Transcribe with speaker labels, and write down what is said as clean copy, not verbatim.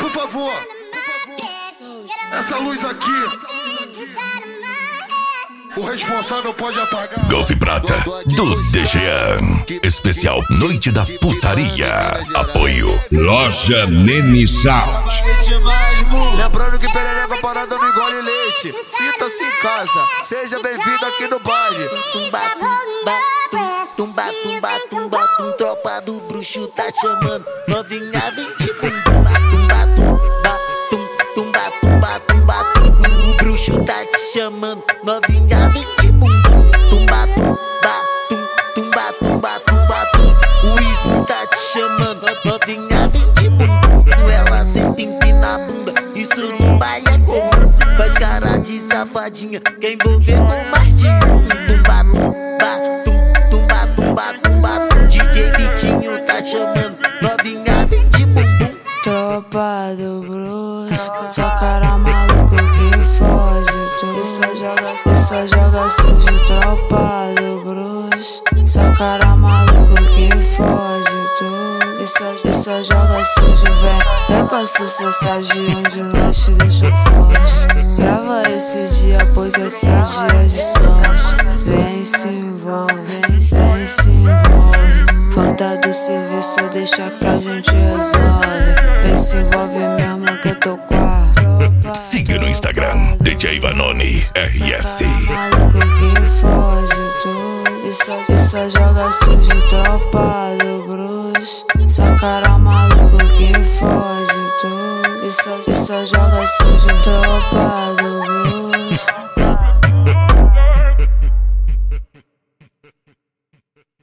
Speaker 1: Por favor, essa luz aqui, o responsável pode apagar.
Speaker 2: Golf Prata do DGA. Especial Noite da Putaria. Apoio Loja Nene Sound.
Speaker 1: Lembrando que perereca parada não engole leite. Sinta-se em casa, seja bem-vindo aqui no baile.
Speaker 3: Tumba, tumba, tumba, tropa do bruxo tá chamando. Novinha vem de tumba, tumba, tumba, tumba, tumba, o bruxo tá te chamando. Novinha vem de bumbum, tumba, tumba, tumba, tumba, o ismo tá te chamando. Novinha vem de bumbum, ela senta empina a bunda, isso no baile é comum. Faz cara de safadinha, quer envolver com mais de um. Tumba, DJ Vitinho tá chamando. Novinha vem de bumbum.
Speaker 4: Tropa do bruxo, só cara maluco que foge. Tu só joga sujo. Tropa do bruxo, só cara maluco que foge. Tu só joga sujo, vem pra sucesso de onde nós te deixou forte. Grava esse dia, pois é seu dia de sorte. Vem se envolve, vem se envolve. Falta do serviço, deixa que a gente resolve. Vem se envolve mesmo que eu tô com a tropa.
Speaker 2: Siga no Instagram, DJ Vanoni RS.
Speaker 4: Maluco que foge, tu só joga sujo. Tropa do bruxo, só cara maluco que foge, tu só joga sujo. Tropa do